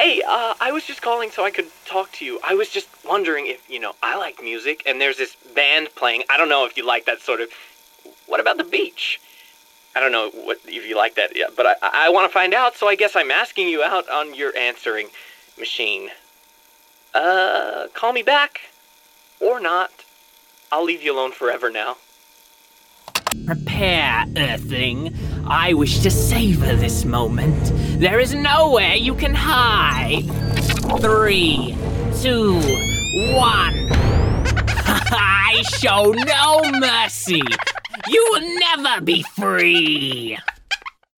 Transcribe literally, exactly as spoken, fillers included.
Hey, uh, I was just calling so I could talk to you. I was just wondering if, you know, I like music, and there's this band playing. I don't know if you like that sort of... What about the beach? I don't know what if you like that yet, but I, I want to find out, so I guess I'm asking you out on your answering machine. Uh, call me back. Or not. I'll leave you alone forever now. Prepare, Earthling. I wish to savor this moment. There is nowhere you can hide. Three, two, one. I show no mercy. You will never be free.